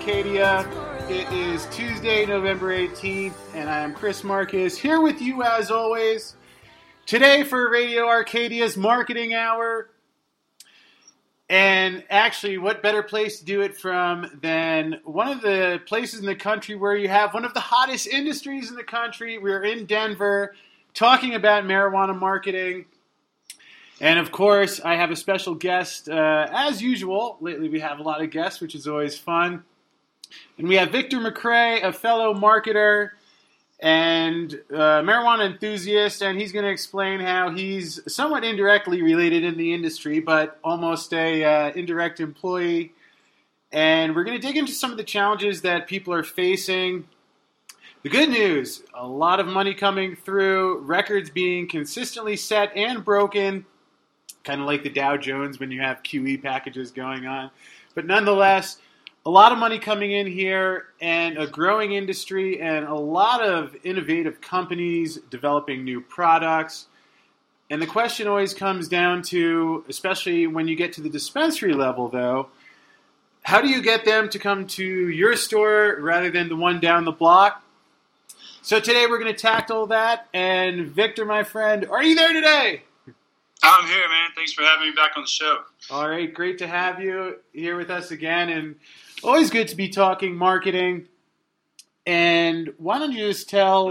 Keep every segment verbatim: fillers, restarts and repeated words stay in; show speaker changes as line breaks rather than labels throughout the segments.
Arcadia. It is Tuesday, November eighteenth, and I am Chris Marcus, here with you as always. Today for Radio Arcadia's Marketing Hour. And actually, what better place to do it from than one of the places in the country where you have one of the hottest industries in the country. We're in Denver talking about marijuana marketing. And of course, I have a special guest, uh, as usual. Lately we have a lot of guests, which is always fun. And we have Victor McRae, a fellow marketer and uh, marijuana enthusiast, and he's going to explain how he's somewhat indirectly related in the industry, but almost a uh, indirect employee. And we're going to dig into some of the challenges that people are facing. The good news, a lot of money coming through, records being consistently set and broken, kind of like the Dow Jones when you have Q E packages going on. But nonetheless, a lot of money coming in here and a growing industry and a lot of innovative companies developing new products. And the question always comes down to, especially when you get to the dispensary level though, how do you get them to come to your store rather than the one down the block? So today we're going to tackle that. And Victor, my friend, are you there today?
I'm here, man. Thanks for having me back on the show.
All right, great to have you here with us again. And always good to be talking marketing. And why don't you just tell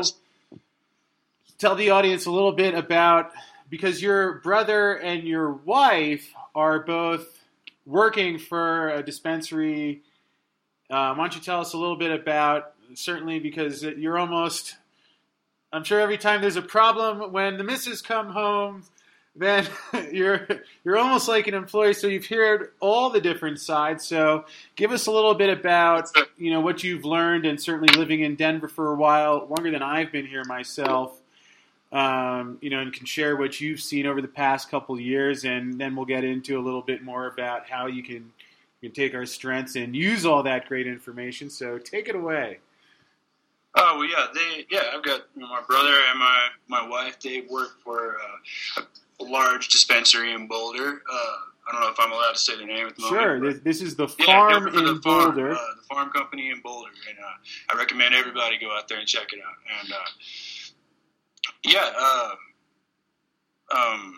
tell the audience a little bit about, because your brother and your wife are both working for a dispensary. Uh, why don't you tell us a little bit about, certainly because you're almost, I'm sure every time there's a problem when the missus come home, then you're you're almost like an employee, so you've heard all the different sides. So give us a little bit about, you know, what you've learned, and certainly living in Denver for a while, longer than I've been here myself, um, you know, and can share what you've seen over the past couple of years, and then we'll get into a little bit more about how you can, you can take our strengths and use all that great information. So take it away.
Oh, well, yeah, they, yeah, I've got, you know, my brother and my, my wife, they work for uh, a large dispensary in Boulder. Uh, I don't know if I'm allowed to say the name at the moment.
Sure, this, this is the
yeah,
farm in
the farm,
Boulder.
Uh, the farm company in Boulder, and uh, I recommend everybody go out there and check it out. And, uh, yeah, uh, um,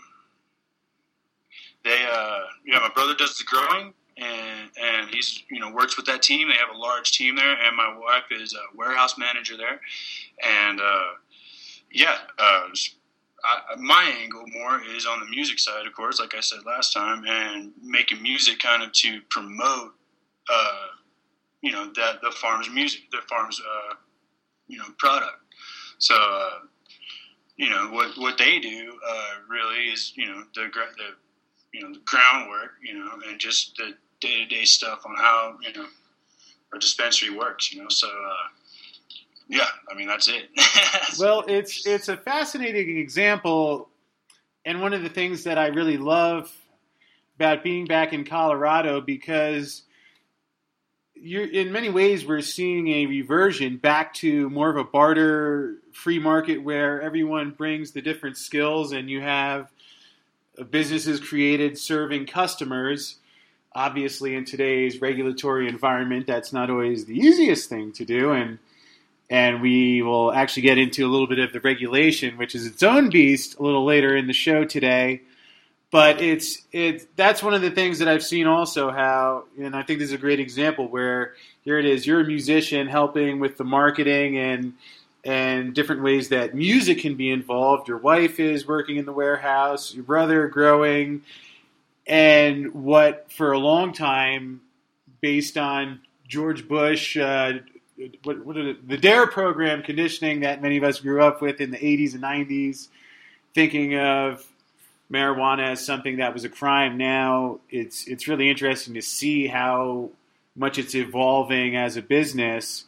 they, uh, yeah, my brother does the growing. And and he's, you know, works with that team. They have a large team there, and my wife is a warehouse manager there. And uh, yeah, uh, I, my angle more is on the music side, of course, like I said last time, and making music kind of to promote, uh, you know, that the farm's music, the farm's, uh, you know, product. So, uh, you know, what what they do uh, really is, you know, the the you know the groundwork, you know, and just the day-to-day stuff on how, you know, our dispensary works, you know, so, uh, yeah, I mean, that's it.
Well, it's it's a fascinating example, and one of the things that I really love about being back in Colorado, because you're, in many ways we're seeing a reversion back to more of a barter free market where everyone brings the different skills, and you have businesses created serving customers. Obviously, in today's regulatory environment, that's not always the easiest thing to do, and and we will actually get into a little bit of the regulation, which is its own beast, a little later in the show today. But it's it's that's one of the things that I've seen also, how, and I think this is a great example where here it is, you're a musician helping with the marketing and and different ways that music can be involved. Your wife is working in the warehouse, your brother growing. And what, for a long time, based on George Bush, uh, what, what it, the DARE program conditioning that many of us grew up with in the eighties and nineties, thinking of marijuana as something that was a crime. Now it's it's really interesting to see how much it's evolving as a business.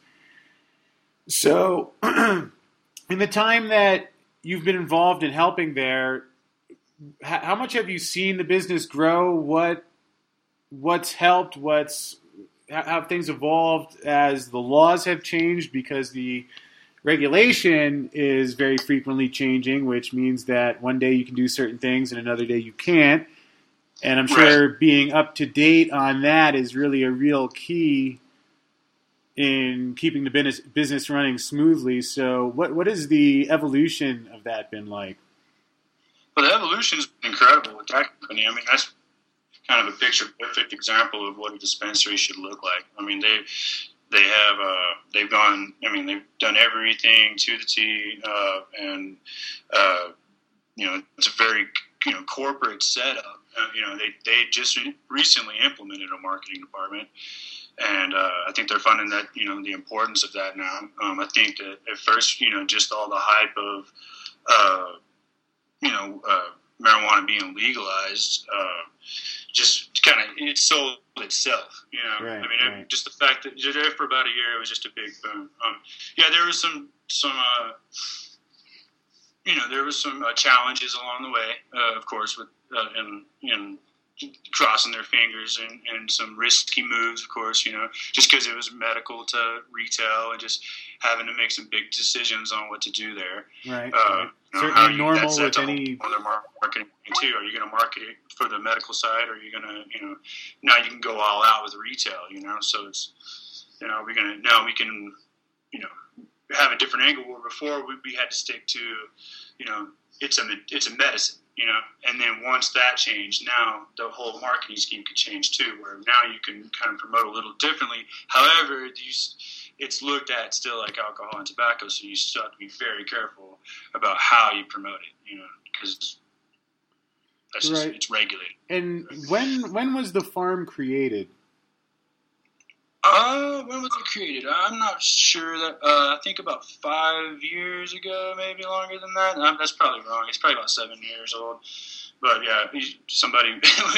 So, in the time that you've been involved in helping there, how much have you seen the business grow? What what's helped? What's how have things evolved as the laws have changed? Because the regulation is very frequently changing, which means that one day you can do certain things and another day you can't. And I'm sure being up to date on that is really a real key in keeping the business business running smoothly. So, what what has the evolution of that been like?
Well, the evolution is incredible with that company. I mean, that's kind of a picture perfect example of what a dispensary should look like. I mean, they they have uh, they've gone. I mean, they've done everything to the T, uh, and uh, you know, it's a very you know corporate setup. Uh, you know, they they just recently implemented a marketing department. And uh, I think they're finding that, you know, the importance of that now. Um, I think that at first, you know, just all the hype of, uh, you know, uh, marijuana being legalized, uh, just kind of, it sold itself, you know.
Right,
I mean,
right.
just the fact that there for about a year, it was just a big boom. Um, yeah, there was some, some uh, you know, there was some uh, challenges along the way, uh, of course, with uh, in, in crossing their fingers and, and some risky moves, of course, you know, just because it was medical to retail and just having to make some big decisions on what to do there.
Right.
Uh,
right.
You know,
Certainly
you,
normal
that's, that's
with any.
On their marketing too. Are you going to market it for the medical side, or are you going to, you know, now you can go all out with retail, you know? So it's, you know, we're going to now we can, you know, have a different angle where before we, we had to stick to, you know, it's a it's a medicine. You know, and then once that changed, now the whole marketing scheme could change too, where now you can kind of promote a little differently. However, these, it's looked at still like alcohol and tobacco, so you still have to be very careful about how you promote it, you know, because that's just,
right.
it's regulated.
And when when was the farm created?
Uh, when was it created? I'm not sure. That uh, I think about five years ago, maybe longer than that. Um, that's probably wrong. It's probably about seven years old. But yeah, somebody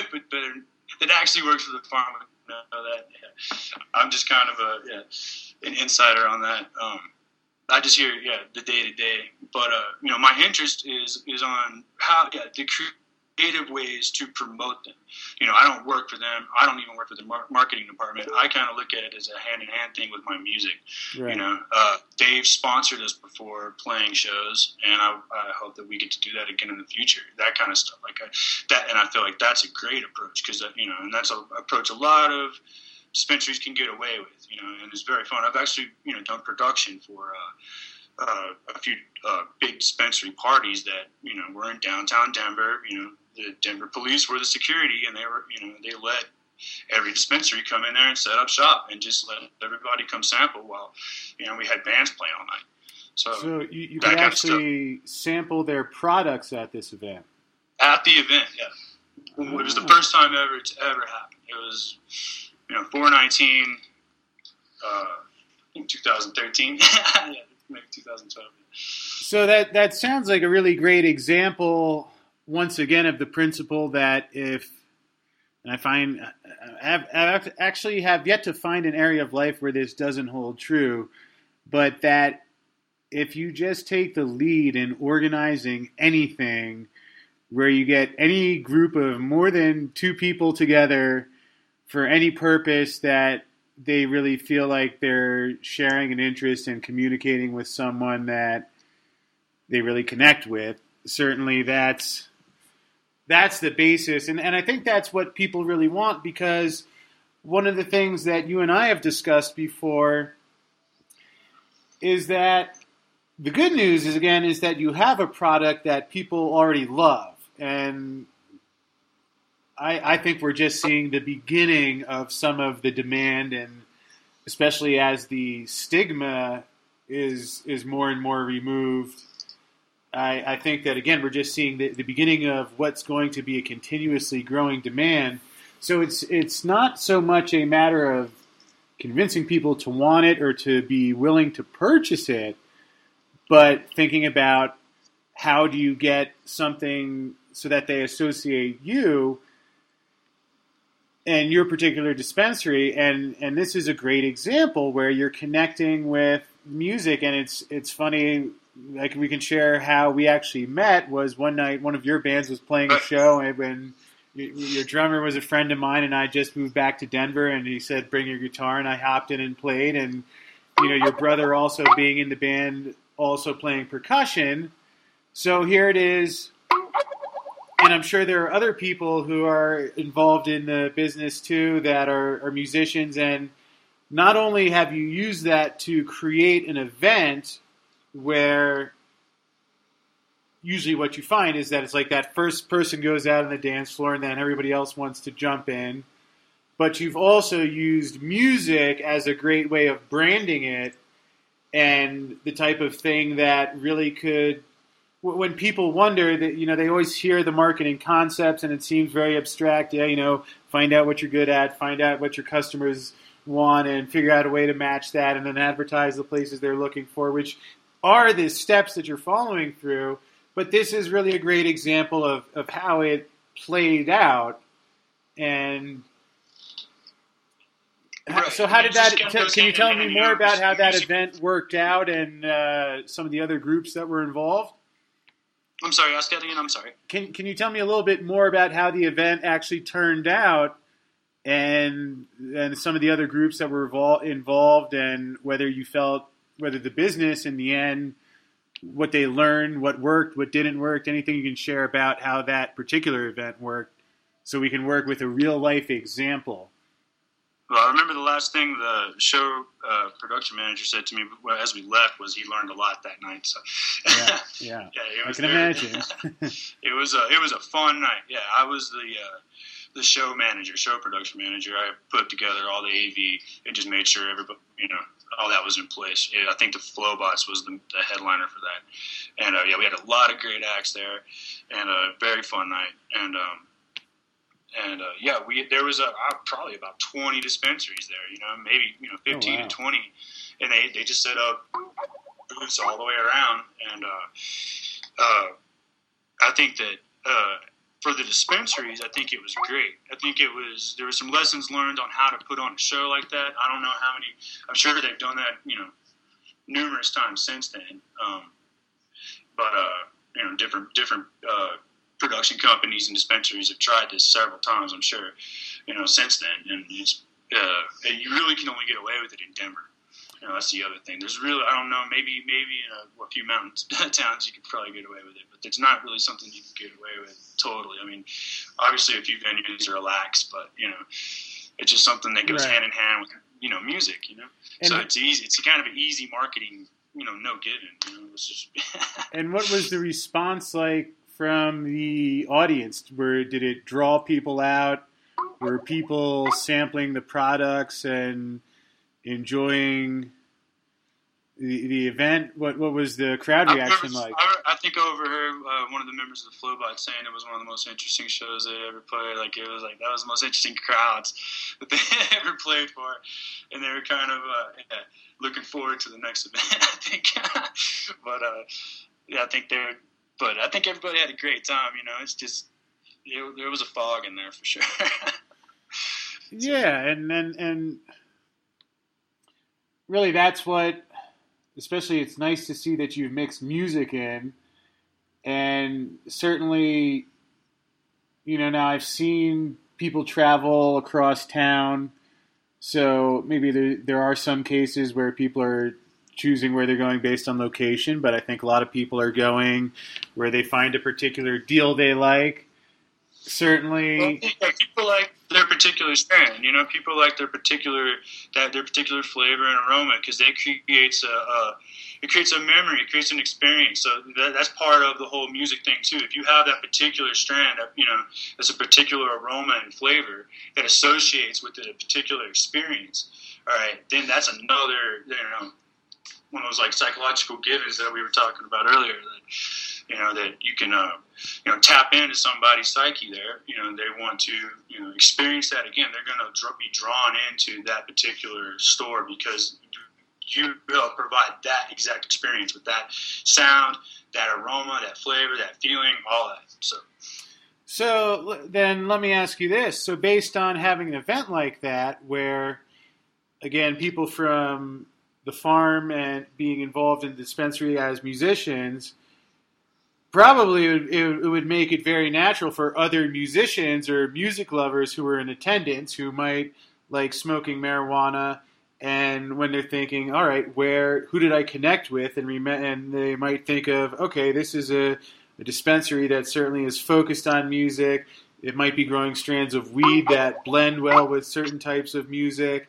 that actually works for the farm would know that. Yeah. I'm just kind of a yeah, an insider on that. Um, I just hear yeah the day to day. But uh, you know, my interest is is on how yeah the creative ways to promote them. You know, I don't work for them. I don't even work for the mar- marketing department. I kind of look at it as a hand-in-hand thing with my music. Right. You know, uh, Dave sponsored us before playing shows, and I, I hope that we get to do that again in the future. That kind of stuff, like I, that, and I feel like that's a great approach because you know, and that's an approach a lot of dispensaries can get away with. You know, and it's very fun. I've actually you know done production for. Uh, Uh, a few uh, big dispensary parties that you know were in downtown Denver. You know, the Denver police were the security, and they were you know they let every dispensary come in there and set up shop and just let everybody come sample while you know we had bands playing all night. So,
so you, you could actually sample their products at this event.
At the event, yeah. Oh. It was the first time ever it's ever happened. It was you know four nineteen, uh, in twenty thirteen. Yeah. Maybe twenty twelve.
So that, that sounds like a really great example, once again, of the principle that if, and I find, I have, actually have yet to find an area of life where this doesn't hold true, but that if you just take the lead in organizing anything where you get any group of more than two people together for any purpose that they really feel like they're sharing an interest and communicating with someone that they really connect with. Certainly that's that's the basis. And, and I think that's what people really want, because one of the things that you and I have discussed before is that the good news is, again, is that you have a product that people already love. And I, I think we're just seeing the beginning of some of the demand, and especially as the stigma is is more and more removed, I, I think that, again, we're just seeing the, the beginning of what's going to be a continuously growing demand. So it's it's not so much a matter of convincing people to want it or to be willing to purchase it, but thinking about how do you get something so that they associate you and your particular dispensary, and, and this is a great example where you're connecting with music, and it's it's funny, like we can share how we actually met. Was one night one of your bands was playing a show, and when your drummer was a friend of mine, and I just moved back to Denver, and he said, bring your guitar, and I hopped in and played, and you know, your brother also being in the band, also playing percussion. So here it is. And I'm sure there are other people who are involved in the business too that are, are musicians, and not only have you used that to create an event where usually what you find is that it's like that first person goes out on the dance floor and then everybody else wants to jump in, but you've also used music as a great way of branding it and the type of thing that really could, when people wonder that, you know, they always hear the marketing concepts and it seems very abstract. Yeah, you know, find out what you're good at, find out what your customers want and figure out a way to match that and then advertise the places they're looking for, which are the steps that you're following through. But this is really a great example of, of how it played out. And
right.
So how did that,
Kind of
can you tell me more about how that event worked out and uh, some of the other groups that were involved?
I'm sorry, ask that again, I'm sorry.
Can Can you tell me a little bit more about how the event actually turned out and and some of the other groups that were evol- involved and whether you felt, whether the business in the end, what they learned, what worked, what didn't work, anything you can share about how that particular event worked so we can work with a real-life example.
Well, I remember the last thing the show uh, production manager said to me as we left was he learned a lot that night. So,
yeah, yeah,
yeah it was
I can
very,
imagine.
it was a it was a fun night. Yeah, I was the uh, the show manager, show production manager. I put together all the A V and just made sure everybody, you know, all that was in place. Yeah, I think the Flowbots was the, the headliner for that, and uh, yeah, we had a lot of great acts there, and a very fun night, and. Um, And uh, yeah, we there was a uh, probably about twenty dispensaries there. You know, maybe you know fifteen
oh, wow.
to twenty, and they, they just set up booths all the way around. And uh, uh, I think that uh, for the dispensaries, I think it was great. I think it was there were some lessons learned on how to put on a show like that. I don't know how many. I'm sure they've done that, you know, numerous times since then. Um, but uh, you know, different different. Uh, production companies and dispensaries have tried this several times, I'm sure, you know, since then. And it's, uh, you really can only get away with it in Denver. You know, that's the other thing. There's really, I don't know, maybe maybe in a, a few mountain towns you could probably get away with it, but it's not really something you can get away with totally. I mean, obviously a few venues are lax, but, you know, it's just something that goes
right.
hand in hand with, you know, music, you know. And so it's easy. It's kind of an easy marketing, you know, no given. You know, it's just
And what was the response like from the audience? Where did it draw people out? Were people sampling the products and enjoying the the event? What what was the crowd reaction
I,
like?
I, I think I overheard uh, one of the members of the Flowbot saying it was one of the most interesting shows they ever played. Like it was like that was the most interesting crowds that they ever played for, and they were kind of uh, yeah, looking forward to the next event. I think, but uh, yeah, I think they're. But I think everybody had a great time, you know. It's just it, there was a fog in there for sure.
Yeah, and, and and really that's what, especially it's nice to see that you've mixed music in, and certainly, you know, now I've seen people travel across town, so maybe there there are some cases where people are choosing where they're going based on location, but I think a lot of people are going where they find a particular deal they like. Certainly,
well, yeah, people like their particular strand. You know, people like their particular that their particular flavor and aroma because that creates a, a it creates a memory, it creates an experience. So that, that's part of the whole music thing too. If you have that particular strand, that, you know, that's a particular aroma and flavor that associates with a particular experience. All right, then that's another, you know, one of those like psychological givens that we were talking about earlier. That, you know, that you can, uh, you know, tap into somebody's psyche there. You know, they want to, you know, experience that again. They're going to be drawn into that particular store because you will provide that exact experience with that sound, that aroma, that flavor, that feeling, all that. So,
so then let me ask you this. So based on having an event like that where, again, people from the farm and being involved in the dispensary as musicians, probably it would, it would make it very natural for other musicians or music lovers who are in attendance who might like smoking marijuana, and when they're thinking, all right, where, who did I connect with? And, rem- and they might think of, okay, this is a, a dispensary that certainly is focused on music. It might be growing strands of weed that blend well with certain types of music.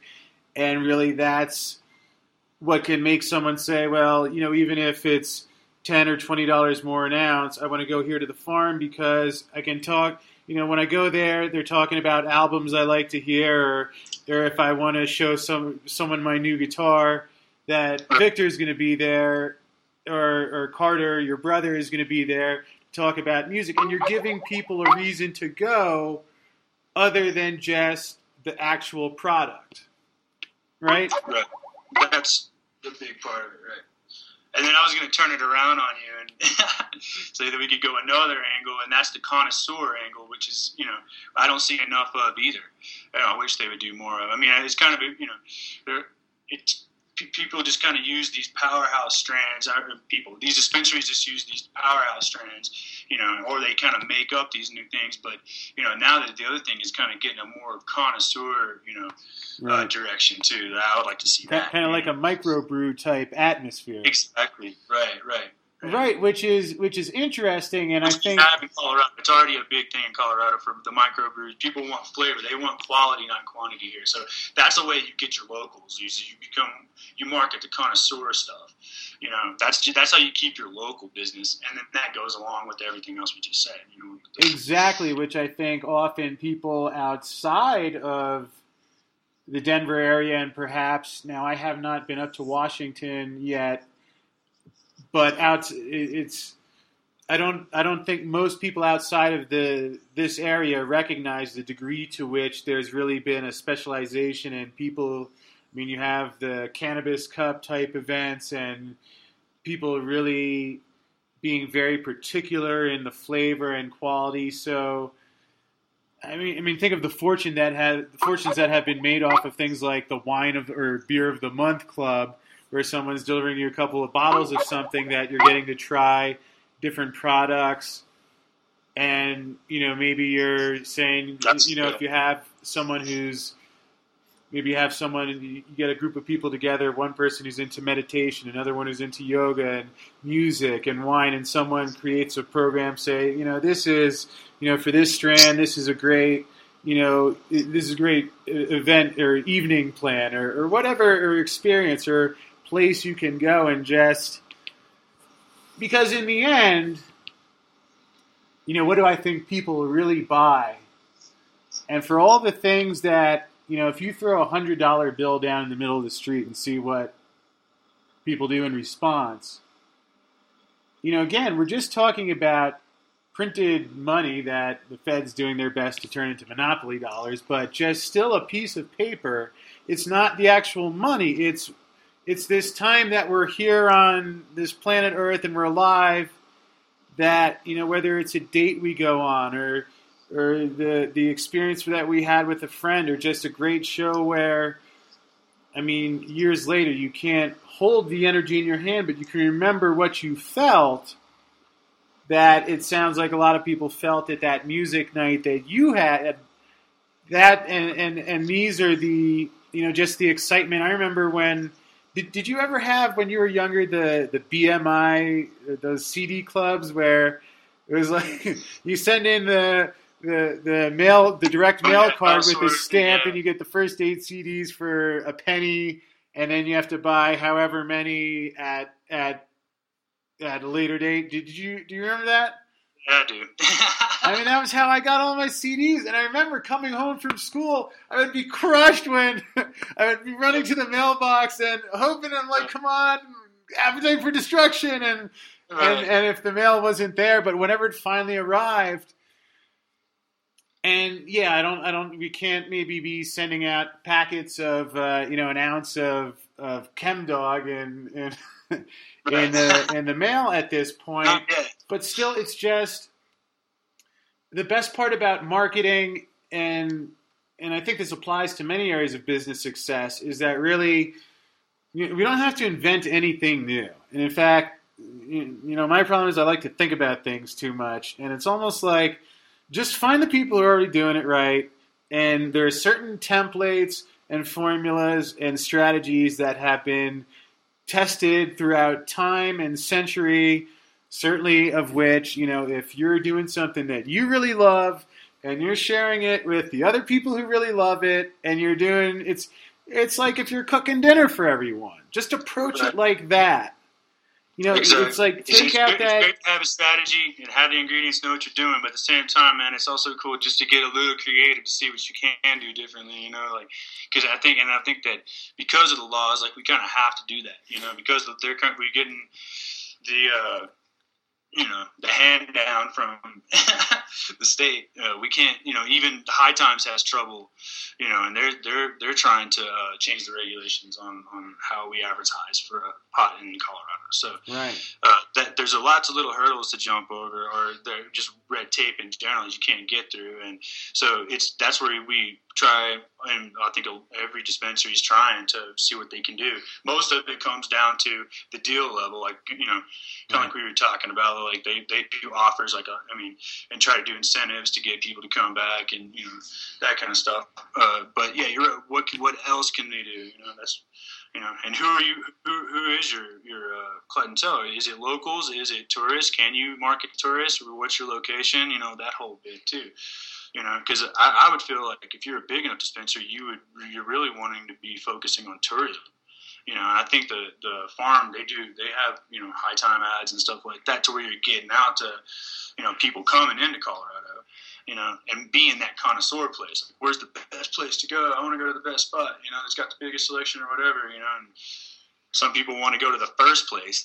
And really that's what can make someone say, well, you know, even if it's ten or twenty dollars more an ounce, I want to go here to the farm because I can talk. You know, when I go there, they're talking about albums I like to hear, or, or if I want to show some someone my new guitar, that Victor's going to be there, or, or Carter, your brother, is going to be there to talk about music. And you're giving people a reason to go other than just the actual product, right?
Right. That's the big part of it, right? And then I was going to turn it around on you and say that we could go another angle, and that's the connoisseur angle, which is, you know, I don't see enough of either. I wish they would do more of. I mean, it's kind of, you know, it's, people just kind of use these powerhouse strands. People, these dispensaries just use these powerhouse strands, you know, or they kind of make up these new things. But, you know, now that the other thing is kind of getting a more connoisseur, you know, right. uh, direction too. I would like to see that.
Kind of like a microbrew type atmosphere.
Exactly. Right, right.
Right. right, which is which is interesting, and I think
in Colorado, it's already a big thing in Colorado for the microbrews. People want flavor; they want quality, not quantity here. So that's the way you get your locals. You you become you market the connoisseur stuff. You know, that's that's how you keep your local business, and then that goes along with everything else we just said. You know,
exactly, which I think often people outside of the Denver area, and perhaps now I have not been up to Washington yet. But out, it's I don't I don't think most people outside of the this area recognize the degree to which there's really been a specialization in people. I mean, you have the Cannabis Cup type events and people really being very particular in the flavor and quality. So, I mean, I mean, think of the fortune that had fortunes that have been made off of things like the Wine of or Beer of the Month Club, where someone's delivering you a couple of bottles of something that you're getting to try different products. And, you know, maybe you're saying, That's you know, good. If you have someone who's, maybe you have someone, you get a group of people together, one person who's into meditation, another one who's into yoga and music and wine, and someone creates a program, say, you know, this is, you know, for this strand, this is a great, you know, this is a great event or evening plan or, or whatever, or experience or place you can go and just, because in the end, you know, what do I think people really buy? And for all the things that, you know, if you throw a hundred dollar bill down in the middle of the street and see what people do in response, you know, again, we're just talking about printed money that the Fed's doing their best to turn into monopoly dollars, but just still a piece of paper. It's not the actual money. It's It's this time that we're here on this planet Earth and we're alive that, you know, whether it's a date we go on or or the the experience that we had with a friend or just a great show where, I mean, years later you can't hold the energy in your hand, but you can remember what you felt, that it sounds like a lot of people felt at that music night that you had. That and, and, and these are the, you know, just the excitement. I remember when... Did Did you ever have, when you were younger, the, the B M I, those C D clubs where it was like you send in the the the mail, the direct mail card with a stamp, and you get the first eight C Ds for a penny, and then you have to buy however many at at at a later date? Did you do you remember that?
Yeah, dude.
I mean, that was how I got all my C Ds. And I remember coming home from school, I would be crushed when I would be running to the mailbox and hoping, I'm like, come on, Appetite for Destruction. And, right. and and if the mail wasn't there, but whenever it finally arrived, and yeah, I don't, I don't, we can't maybe be sending out packets of, uh, you know, an ounce of, of ChemDog and, and in the in the mail at this point, but still, it's just the best part about marketing, and and I think this applies to many areas of business success, is that really we don't have to invent anything new. And in fact, you know, my problem is I like to think about things too much, and it's almost like just find the people who are already doing it right, and there are certain templates and formulas and strategies that have been tested throughout time and century, certainly of which, you know, if you're doing something that you really love and you're sharing it with the other people who really love it, and you're doing, it's, it's like if you're cooking dinner for everyone. Just approach right. it like that. You know, exactly. It's like take
it's,
out
it's
that.
It's great to have a strategy and have the ingredients, know what you're doing, but at the same time, man, it's also cool just to get a little creative to see what you can do differently. You know, like because I think, and I think that because of the laws, like we kind of have to do that. You know, because they're we're getting the. Uh, you know, the hand down from the state. Uh, we can't, you know, even High Times has trouble, you know, and they're they're they're trying to uh, change the regulations on, on how we advertise for a pot in Colorado. So
right.
uh, that there's a lots of little hurdles to jump over, or they're just red tape in general you can't get through, and so it's that's where we try, and I think every dispensary is trying to see what they can do. Most of it comes down to the deal level, like, you know, kind of right. like we were talking about, like they, they do offers, like, a, I mean, and try to do incentives to get people to come back and, you know, that kind of stuff. Uh, but yeah, you're right. What, what else can they do? You know, that's, you know, and who are you, who, who is your, your uh, clientele? Is it locals? Is it tourists? Can you market tourists? Or what's your location? You know, that whole bit too. You know, because I, I would feel like if you're a big enough dispensary, you would you're really wanting to be focusing on tourism. You know, I think the the farm they do they have you know High Time ads and stuff like that to where you're getting out to you know people coming into Colorado. You know, and being that connoisseur place. Like, where's the best place to go? I want to go to the best spot. You know, it's got the biggest selection or whatever. You know, and some people want to go to the first place,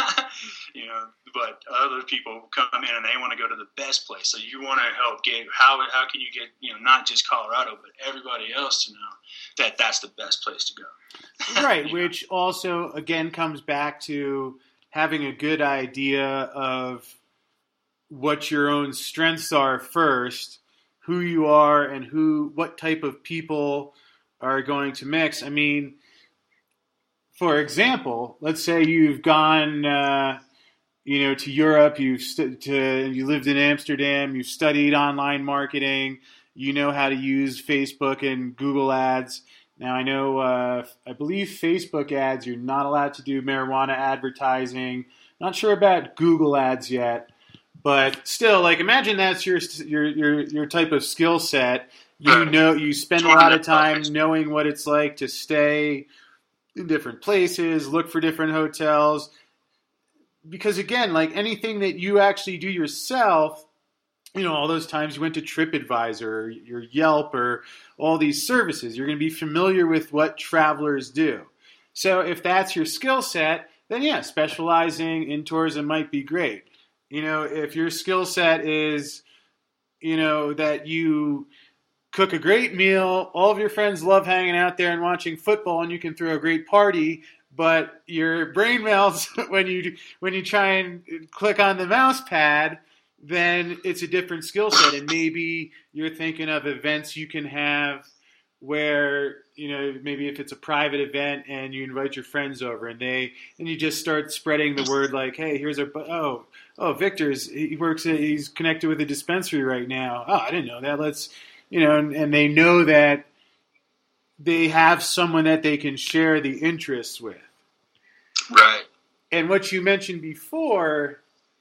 you know, but other people come in and they want to go to the best place. So you want to help get how how can you get you know not just Colorado but everybody else to know that that's the best place to go.
Right, which know? also again comes back to having a good idea of what your own strengths are first, who you are, and who what type of people are going to mix. I mean. For example, let's say you've gone, uh, you know, to Europe. You've st- to you lived in Amsterdam. You've studied online marketing. You know how to use Facebook and Google Ads. Now, I know, uh, I believe Facebook ads. You're not allowed to do marijuana advertising. Not sure about Google Ads yet, but still, like, imagine that's your your your your type of skill set. You know, you spend a lot of time knowing what it's like to stay in different places, look for different hotels. Because again, like anything that you actually do yourself, you know, all those times you went to TripAdvisor or your Yelp or all these services, you're going to be familiar with what travelers do. So if that's your skill set, then yeah, specializing in tourism might be great. You know, if your skill set is, you know, that you cook a great meal, all of your friends love hanging out there and watching football, and you can throw a great party, but your brain melts when you when you try and click on the mouse pad, then it's a different skill set. And maybe you're thinking of events you can have where, you know, maybe if it's a private event and you invite your friends over and they and you just start spreading the word like, hey, here's our oh oh Victor's he works at, he's connected with a dispensary right now. Oh, I didn't know that. Let's You know, and, and they know that they have someone that they can share the interests with.
Right.
And what you mentioned before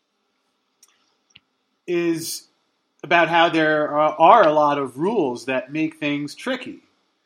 is about how there are, are a lot of rules that make things tricky.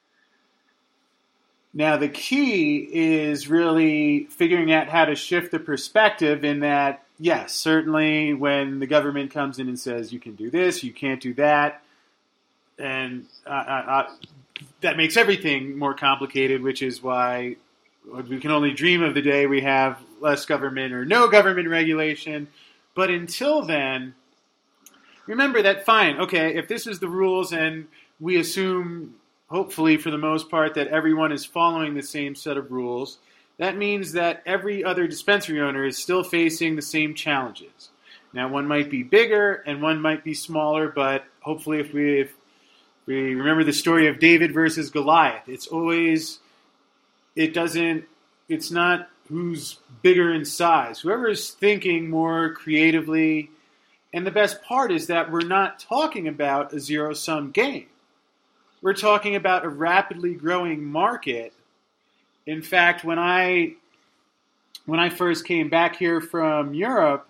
Now, the key is really figuring out how to shift the perspective in that, yes, certainly when the government comes in and says you can do this, you can't do that, and uh, uh, that makes everything more complicated, which is why we can only dream of the day we have less government or no government regulation. But until then, remember that, fine, okay, if this is the rules and we assume, hopefully for the most part, that everyone is following the same set of rules, that means that every other dispensary owner is still facing the same challenges. Now, one might be bigger and one might be smaller, but hopefully if we... If, We remember the story of David versus Goliath. It's always, it doesn't, it's not who's bigger in size. Whoever is thinking more creatively. And the best part is that we're not talking about a zero-sum game. We're talking about a rapidly growing market. In fact, when I, when I first came back here from Europe,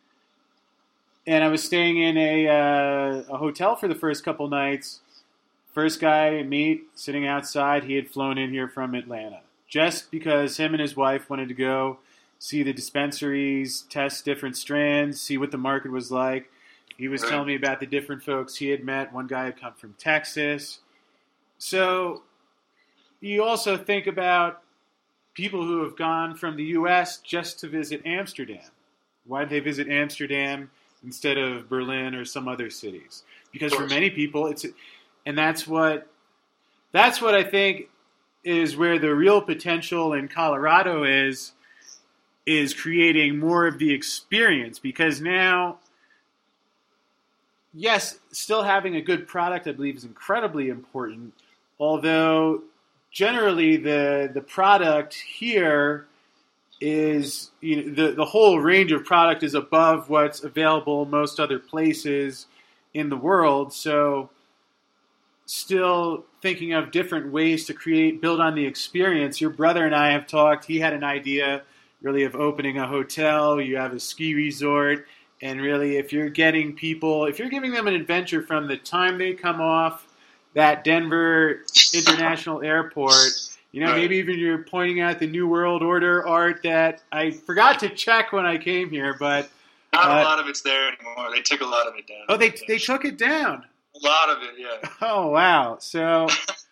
and I was staying in a, uh, a hotel for the first couple nights, First guy I meet sitting outside, he had flown in here from Atlanta just because him and his wife wanted to go see the dispensaries, test different strands, see what the market was like. He was telling me about the different folks he had met. One guy had come from Texas. So you also think about people who have gone from the U S just to visit Amsterdam. Why did they visit Amsterdam instead of Berlin or some other cities? Because for many people, it's, and that's what, that's what I think is where the real potential in Colorado is, is creating more of the experience. Because now, yes, still having a good product, I believe, is incredibly important. Although generally the the product here is, you know, the the whole range of product is above what's available most other places in the world. So still thinking of different ways to create, build on the experience. Your brother and I have talked. He had an idea really of opening a hotel. You have a ski resort. And really, if you're getting people, if you're giving them an adventure from the time they come off that Denver International Airport, you know,
Right.
maybe even you're pointing out the New World Order art that I forgot to check when I came here, but
Not
uh,
a lot of it's there anymore. They took a lot of it down.
oh, they they took it down.
A lot of it, yeah.
Oh, wow. So,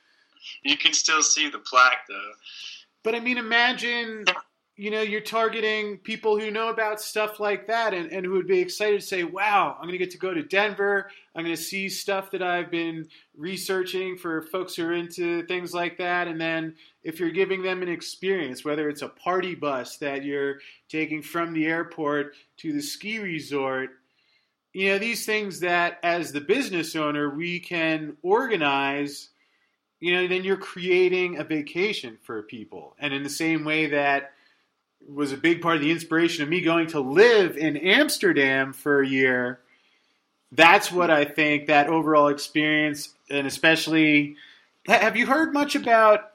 You can still see the plaque, though.
but I mean, imagine, you know, you're targeting people who know about stuff like that and, and who would be excited to say, wow, I'm going to get to go to Denver. I'm going to see stuff that I've been researching for folks who are into things like that. And then if you're giving them an experience, whether it's a party bus that you're taking from the airport to the ski resort, you know, these things that as the business owner we can organize, you know, then you're creating a vacation for people. And in the same way that was a big part of the inspiration of me going to live in Amsterdam for a year, that's what I think that overall experience, and especially, have you heard much about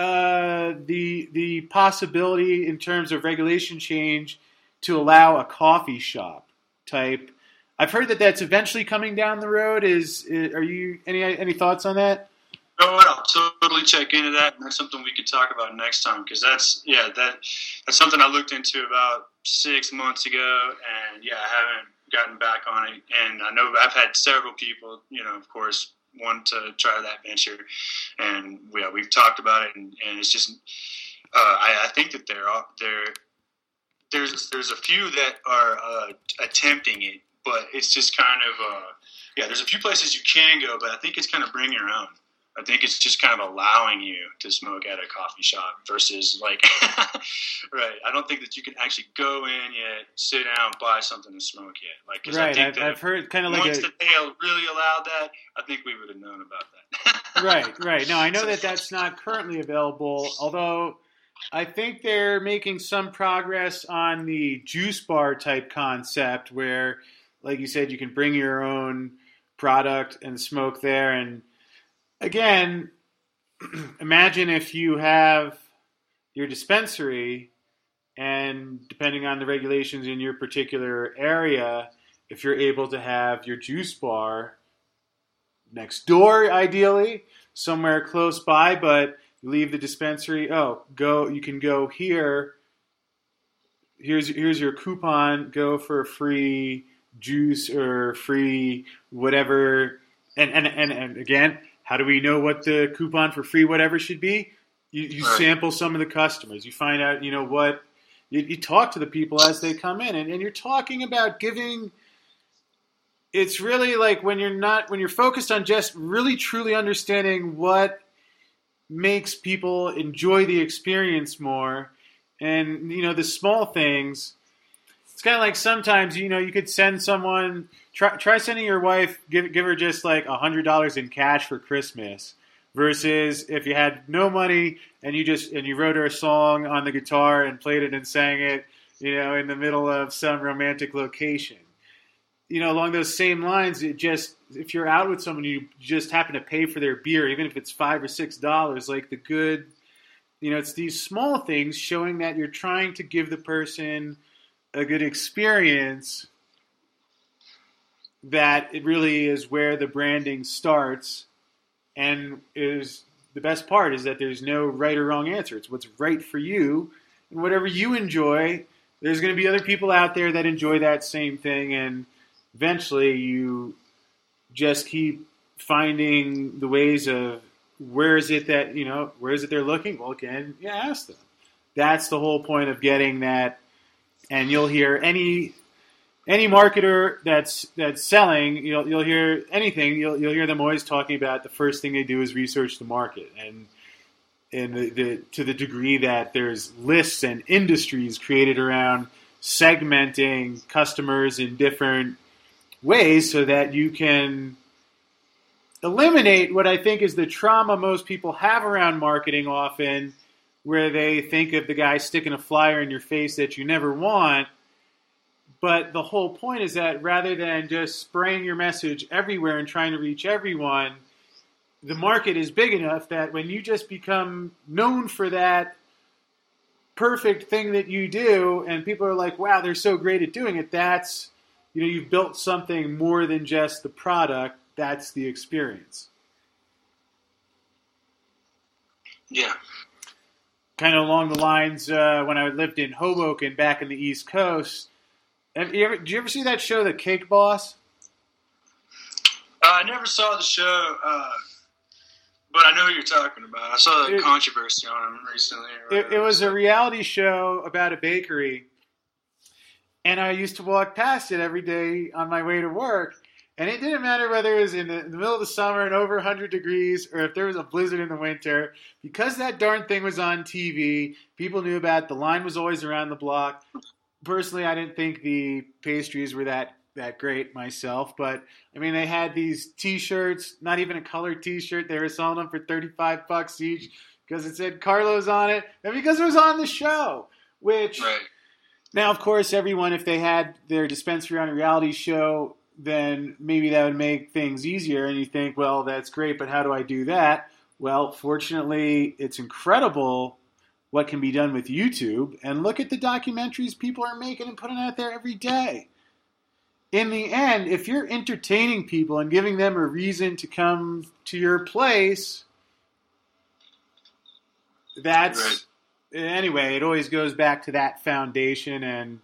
uh, the the possibility in terms of regulation change to allow a coffee shop type? I've heard that that's eventually coming down the road. Is, is are you any any thoughts on that?
Oh, I'll totally check into that, and that's something we could talk about next time. Because that's yeah, that that's something I looked into about six months ago, and yeah, I haven't gotten back on it. And I know I've had several people, you know, of course, want to try that venture, and yeah, we've talked about it, and, and it's just uh, I, I think that there are there there's there's a few that are uh, attempting it, but it's just kind of uh, yeah, there's a few places you can go, but I think it's kind of bring your own. I think it's just kind of allowing you to smoke at a coffee shop versus like, right. I don't think that you can actually go in yet, sit down, buy something to smoke yet. Like, 'cause
Right,
I think
I've,
that
I've heard kind of like
once
a,
that they really allowed that, I think we would have known about that.
right, right. No, I know that that's not currently available, although I think they're making some progress on the juice bar type concept where, like you said, you can bring your own product and smoke there. And again, imagine if you have your dispensary and depending on the regulations in your particular area, if you're able to have your juice bar next door, ideally, somewhere close by, but you leave the dispensary, oh, go, you can go here, here's here's your coupon, go for a free juice or free whatever, and, and, and, and again, how do we know what the coupon for free whatever should be? You, you
Right.
sample some of the customers. You find out, you know, what, you, you talk to the people as they come in, and, and you're talking about giving, it's really like when you're not, when you're focused on just really truly understanding what makes people enjoy the experience more, and, you know, the small things. It's kind of like sometimes, you know, you could send someone, try, try sending your wife, give, give her just like one hundred dollars in cash for Christmas versus if you had no money and you just, and you wrote her a song on the guitar and played it and sang it, you know, in the middle of some romantic location. You know, along those same lines, it just, if you're out with someone, you just happen to pay for their beer, even if it's five or six dollars, like the good, you know, it's these small things showing that you're trying to give the person a good experience, that it really is where the branding starts. And is the best part is that there's no right or wrong answer. It's what's right for you, and whatever you enjoy. There's going to be other people out there that enjoy that same thing, and eventually you just keep finding the ways of where is it that, you know, where is it they're looking? Well, again, you ask them. That's the whole point of getting that. And you'll hear any any marketer that's that's selling, you'll you'll hear anything, you'll you'll hear them always talking about the first thing they do is research the market. And and the, the to the degree that there's lists and industries created around segmenting customers in different ways so that you can eliminate what I think is the trauma most people have around marketing often, where they think of the guy sticking a flyer in your face that you never want. But the whole point is that rather than just spraying your message everywhere and trying to reach everyone, the market is big enough that when you just become known for that perfect thing that you do, and people are like, wow, they're so great at doing it, that's, you know, you've built something more than just the product. That's the experience.
Yeah.
Kind of along the lines uh, when I lived in Hoboken back in the East Coast. Have you ever, did you ever see that show, The Cake Boss?
Uh, I never saw the show, uh, but I know who you're talking about. I saw the it, controversy on him recently.
It, it was a reality show about a bakery, and I used to walk past it every day on my way to work. And it didn't matter whether it was in the, in the middle of the summer and over one hundred degrees or if there was a blizzard in the winter. Because that darn thing was on T V, people knew about it. The line was always around the block. Personally, I didn't think the pastries were that, that great myself. But, I mean, they had these T-shirts, not even a colored T-shirt. They were selling them for thirty-five bucks each because it said Carlos on it. And because it was on the show, which...
Right.
Now, of course, everyone, if they had their dispensary on a reality show, then maybe that would make things easier. And you think, well, that's great, but how do I do that? Well, fortunately, it's incredible what can be done with YouTube. And look at the documentaries people are making and putting out there every day. In the end, if you're entertaining people and giving them a reason to come to your place, that's... Right. Anyway, it always goes back to that foundation. And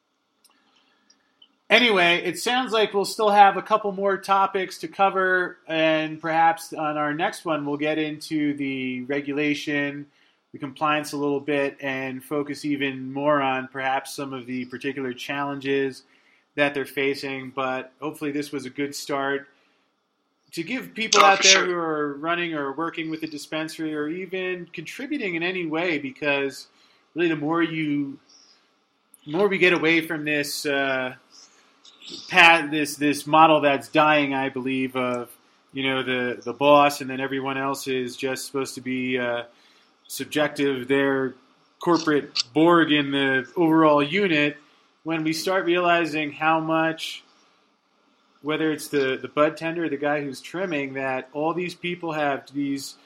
anyway, it sounds like we'll still have a couple more topics to cover, and perhaps on our next one we'll get into the regulation, the compliance a little bit, and focus even more on perhaps some of the particular challenges that they're facing. But hopefully this was a good start to give people oh, out there sure. who are running or working with a dispensary or even contributing in any way, because really the more you, the more we get away from this uh, path, this this model that's dying, I believe, of, you know, the, the boss and then everyone else is just supposed to be uh, subjective, their corporate Borg in the overall unit, when we start realizing how much, whether it's the, the bud tender or the guy who's trimming, that all these people have these,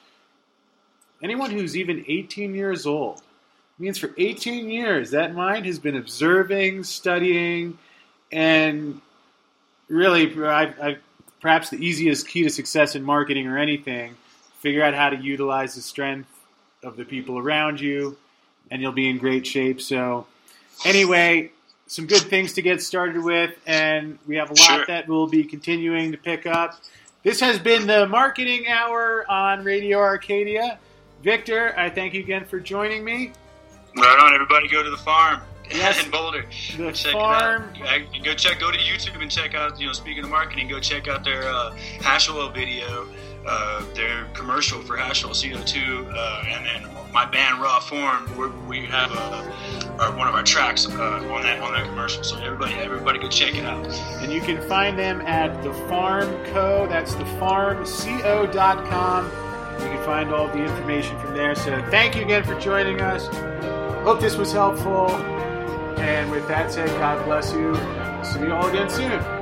anyone who's even eighteen years old, means for eighteen years, that mind has been observing, studying, and really, I've, I've, perhaps the easiest key to success in marketing or anything, figure out how to utilize the strength of the people around you, and you'll be in great shape. So anyway, some good things to get started with, and we have a lot sure. that we'll be continuing to pick up. This has been the Marketing Hour on Radio Arcadia. Victor, I thank you again for joining me.
Right on, everybody. Go to the farm
yes,
in Boulder.
The
check
farm.
It out. Go check. Go to YouTube and check out. You know, speaking of marketing, go check out their uh, hash oil video, uh, their commercial for hash oil C O two, uh, and then my band Raw Form. We're, we have uh, our, one of our tracks uh, on that on that commercial. So everybody, everybody, go check it out.
And you can find them at The Farm Co. That's the farm co dot com. You can find all the information from there. So thank you again for joining us. Hope this was helpful. And with that said, God bless you. See you all again soon.